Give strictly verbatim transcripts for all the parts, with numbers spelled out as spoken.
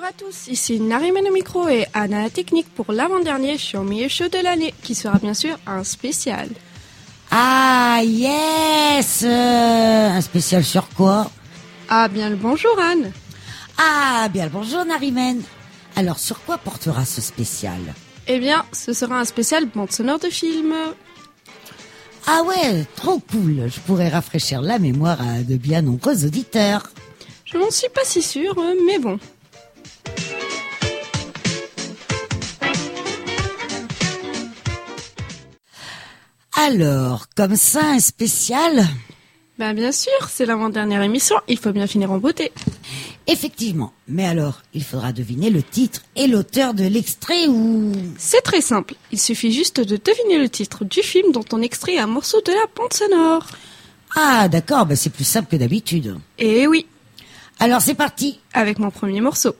à tous, ici Nariman au micro et Anna à la technique pour l'avant-dernier Show Me Show de l'année, qui sera bien sûr un spécial. Ah yes euh, Un spécial sur quoi? Ah bien le bonjour Anne. Ah bien le bonjour Nariman. Alors sur quoi portera ce spécial? Eh bien, ce sera un spécial bande sonore de film. Ah ouais, trop cool. Je pourrais rafraîchir la mémoire à de bien nombreux auditeurs. Je n'en suis pas si sûre, mais bon. Alors, comme ça, un spécial? Ben bien sûr, c'est l'avant-dernière émission, il faut bien finir en beauté. Effectivement, mais alors, il faudra deviner le titre et l'auteur de l'extrait ou... C'est très simple, il suffit juste de deviner le titre du film dont on extrait un morceau de la bande sonore. Ah d'accord, bah c'est plus simple que d'habitude. Eh oui. Alors c'est parti. Avec mon premier morceau.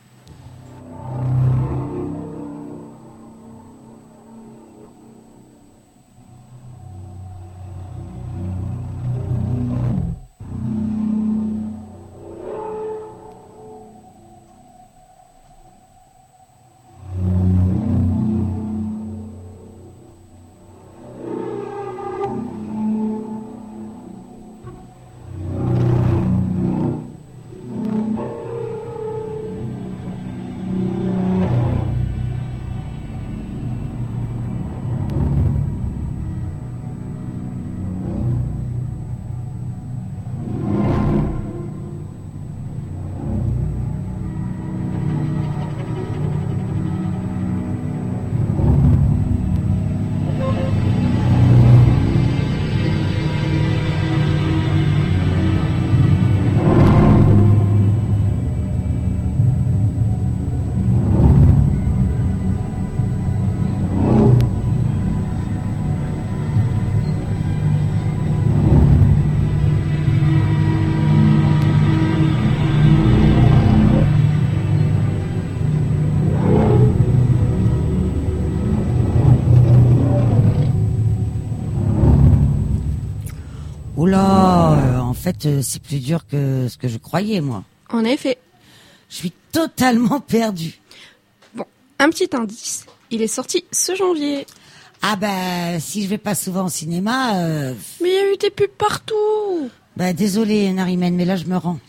Oula, euh, en fait, euh, c'est plus dur que ce que je croyais, moi. En effet. Je suis totalement perdue. Bon, un petit indice. Il est sorti ce janvier. Ah bah, si je vais pas souvent au cinéma... Euh... Mais il y a eu des pubs partout. Bah, désolé Nariman, mais là je me rends.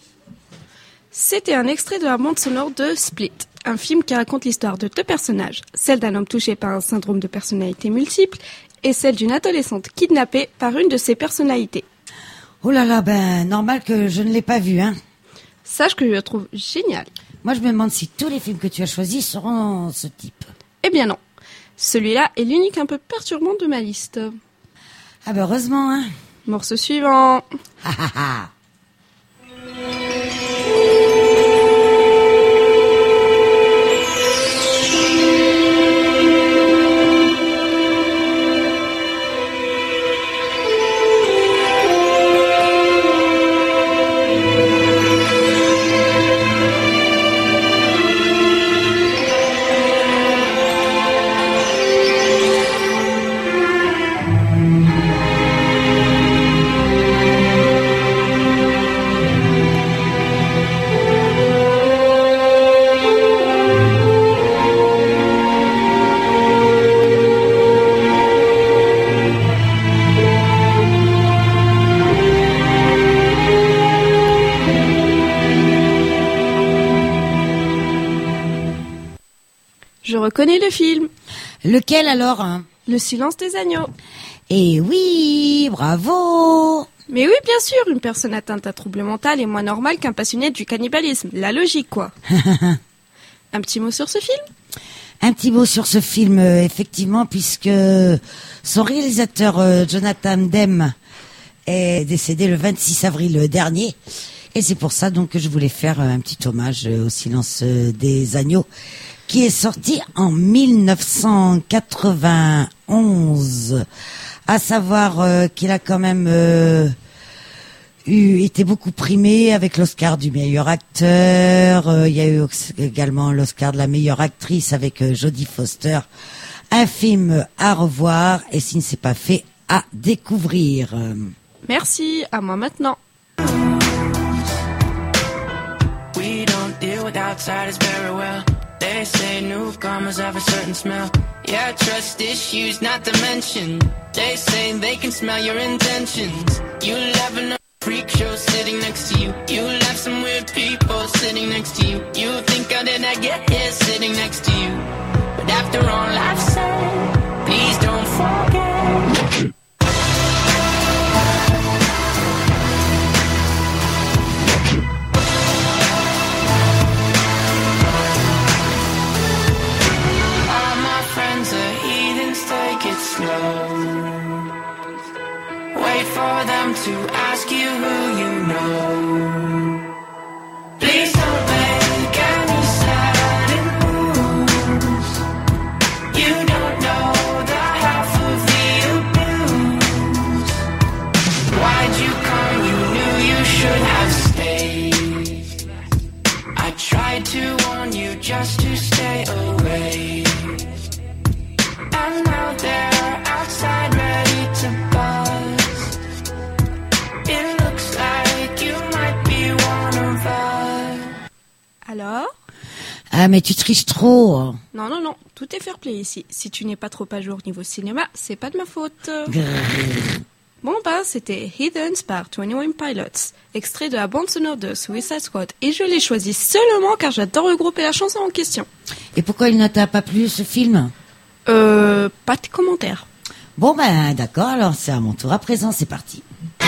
C'était un extrait de la bande sonore de Split, un film qui raconte l'histoire de deux personnages, celle d'un homme touché par un syndrome de personnalité multiple et celle d'une adolescente kidnappée par une de ses personnalités. Oh là là, ben normal que je ne l'ai pas vu, hein. Sache que je le trouve génial. Moi je me demande si tous les films que tu as choisis seront ce type. Eh bien non. Celui-là est l'unique un peu perturbant de ma liste. Ah ben heureusement, hein. Morceau suivant. Ha ha ha. Je reconnais le film. Lequel alors, hein? Le silence des agneaux. Eh oui, bravo. Mais oui, bien sûr, une personne atteinte à trouble mental est moins normale qu'un passionné du cannibalisme. La logique, quoi. Un petit mot sur ce film? Un petit mot sur ce film, euh, effectivement, puisque son réalisateur, euh, Jonathan Demme, est décédé le vingt-six avril dernier. Et c'est pour ça donc que je voulais faire euh, un petit hommage euh, au silence euh, des agneaux, qui est sorti en mille neuf cent quatre-vingt-onze. À savoir euh, qu'il a quand même euh, eu été beaucoup primé avec l'Oscar du meilleur acteur. Euh, il y a eu également l'Oscar de la meilleure actrice avec euh, Jodie Foster. Un film à revoir et si ne c'est pas fait, à découvrir. Merci, à moi maintenant. We don't deal without outside is very well. They say newcomers have a certain smell. Yeah, trust issues not to mention. They say they can smell your intentions. You'll have a freak show sitting next to you. You'll have some weird people sitting next to you. You think how did I get here sitting next to you? But after all I've said, please don't forget. Take it slow. Wait for them to ask you who you know. Please don't make any sudden moves. You don't know the half of the abuse. Why'd you come? You knew you should have stayed. I tried to warn you just to stay away. And now they're outside ready to buzz. It looks like you might be one of us. Alors? Ah, mais tu triches trop. Non, non, non, tout est fair play ici. Si tu n'es pas trop à jour niveau cinéma, c'est pas de ma faute. Grrr. Bon bah, c'était Heathens par vingt et un Pilots, extrait de la bande sonore de Suicide Squad. Et je l'ai choisi seulement car j'adore regrouper la chanson en question. Et pourquoi il ne t'a pas plu ce film? Euh, pas de commentaires. Bon ben d'accord, alors c'est à mon tour. À présent, c'est parti.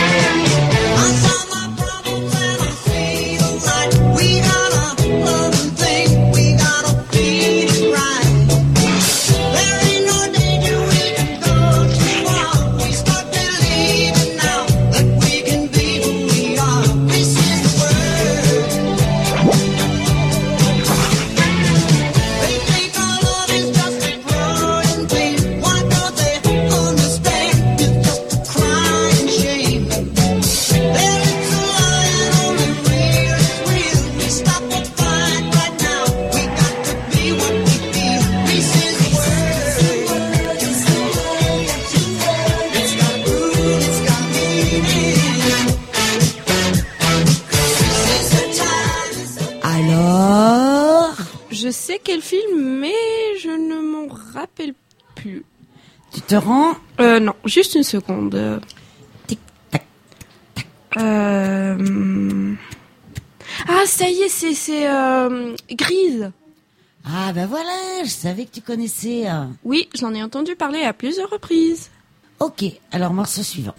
Je sais quel film, mais je ne m'en rappelle plus. Tu te rends? Euh, non, juste une seconde. Tic, tac, tac. Euh... Ah, ça y est, c'est, c'est euh, Grise. Ah ben voilà, je savais que tu connaissais. Hein. Oui, j'en ai entendu parler à plusieurs reprises. Ok, alors morceau suivant.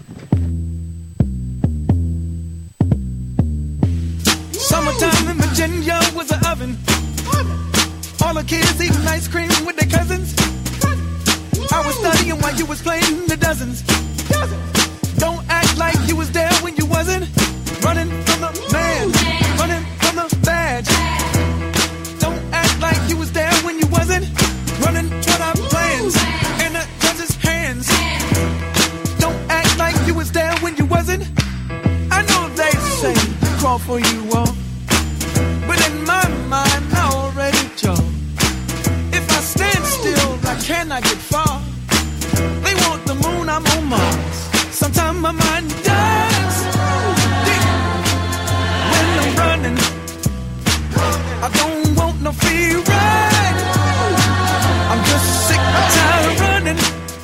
Summertime in Virginia was an oven. All the kids eating ice cream with their cousins. I was studying while you was playing the dozens. Don't act like you was there when you wasn't. Running from the man, running from the badge. Don't act like you was there when you wasn't. Running toward our plans in the judge's hands. Don't act like you was there when you wasn't. I know they say crawl for you all, but in my mind I already chose. If I stand still, I cannot get far. They want the moon, I'm on Mars. Sometimes my mind dies deep when I'm running. I don't want no free ride. I'm just sick and tired of running.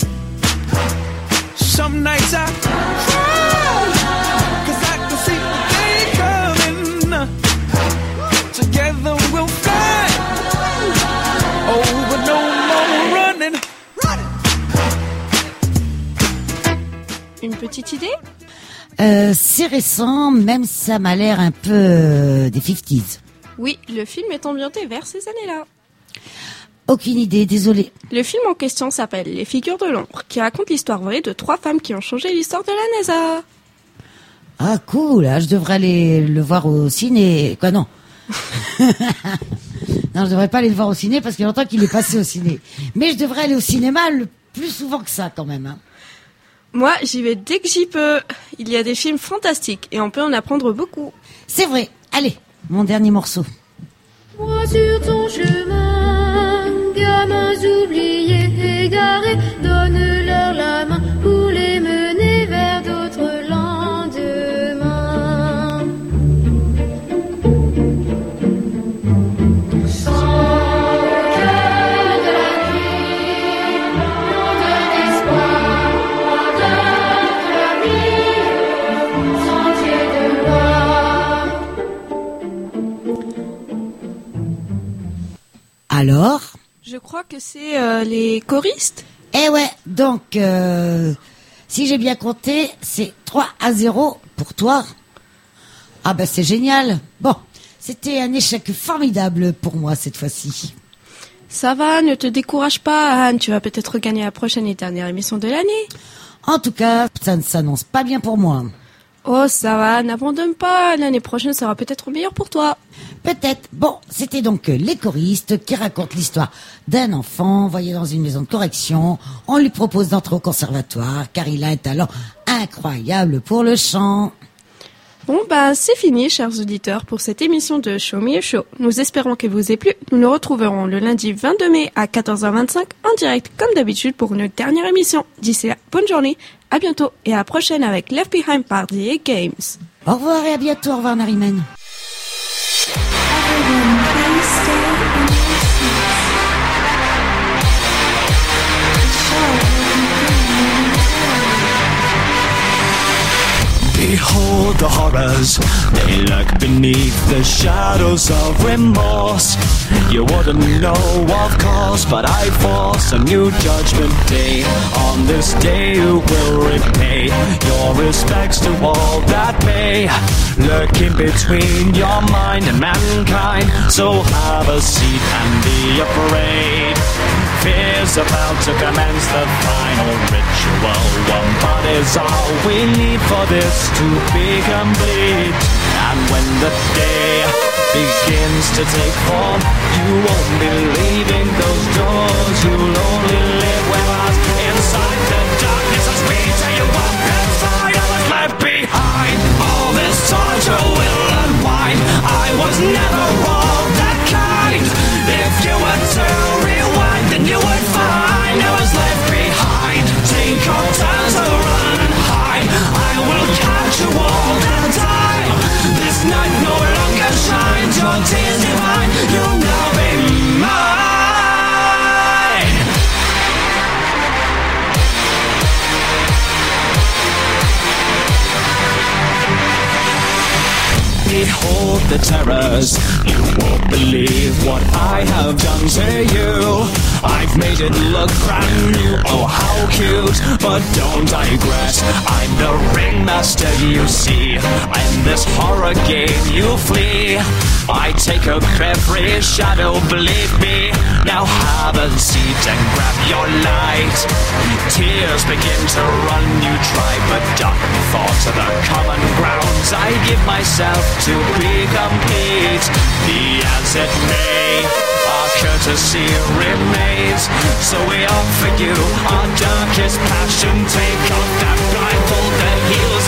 Some nights I cry, 'cause I can see the day coming. Together we'll fly. Oh, but no more running. Une petite idée? Euh, c'est récent, même ça m'a l'air un peu euh, des cinquantaines. Oui, le film est ambienté vers ces années-là. Aucune idée, désolé. Le film en question s'appelle Les Figures de l'ombre, qui raconte l'histoire vraie de trois femmes qui ont changé l'histoire de la NASA. Ah cool, là, je devrais aller le voir au ciné. Quoi non? Non, je devrais pas aller le voir au ciné parce qu'il y a longtemps qu'il est passé au ciné. Mais je devrais aller au cinéma le plus souvent que ça quand même. Hein. Moi, j'y vais dès que j'y peux. Il y a des films fantastiques et on peut en apprendre beaucoup. C'est vrai. Allez, mon dernier morceau. Moi sur ton chemin, gamins oubliés, égarés, donne-leur la main pour les mener vers d'autres lendemains. Alors? Je crois que c'est euh, les choristes. Eh ouais, donc, euh, si j'ai bien compté, c'est trois à zéro pour toi. Ah ben c'est génial. Bon, c'était un échec formidable pour moi cette fois-ci. Ça va, ne te décourage pas, Anne. Tu vas peut-être gagner la prochaine et dernière émission de l'année. En tout cas, ça ne s'annonce pas bien pour moi. Oh, ça va, n'abandonne pas. L'année prochaine sera peut-être meilleure pour toi. Peut-être. Bon, c'était donc les choristes qui racontent l'histoire d'un enfant envoyé dans une maison de correction. On lui propose d'entrer au conservatoire car il a un talent incroyable pour le chant. Bon, bah, c'est fini, chers auditeurs, pour cette émission de Show Me a Show. Nous espérons qu'elle vous ait plu. Nous nous retrouverons le lundi vingt-deux mai à quatorze heures vingt-cinq en direct, comme d'habitude, pour une dernière émission. D'ici là, bonne journée, à bientôt et à la prochaine avec Left Behind par The A Games. Au revoir et à bientôt. Au revoir, Nariman. Behold the horrors, they lurk beneath the shadows of remorse. You wouldn't know, of course, but I force a new judgment day. On this day you will repay your respects to all that may lurk in between your mind and mankind. So have a seat and be afraid. Fear's about to commence the final ritual. One thought is all we need for this to be complete. And when the day begins to take form, you won't be leaving those doors. You'll only live with us inside the darkness as we tear you up inside. I was left behind. All this torture will unwind. I was never all that kind. If you were to rewind, then you would find I was left behind. Take your time to run and hide. I will catch you all the time. This night no longer shines. Your tears divine. You'll now be mine. Behold the terrors. You won't believe what I have done to you. I've made it look brand new. Oh, how cute. But don't digress. I'm the ringmaster, you see. In this horror game you flee. I take up every shadow, believe me. Now have a seat and grab your light. Tears begin to run, you try, but dark thoughts are the common grounds I give myself to be complete. Be as it may, our courtesy remains. So we offer you our darkest passion. Take off that blindfold that heals.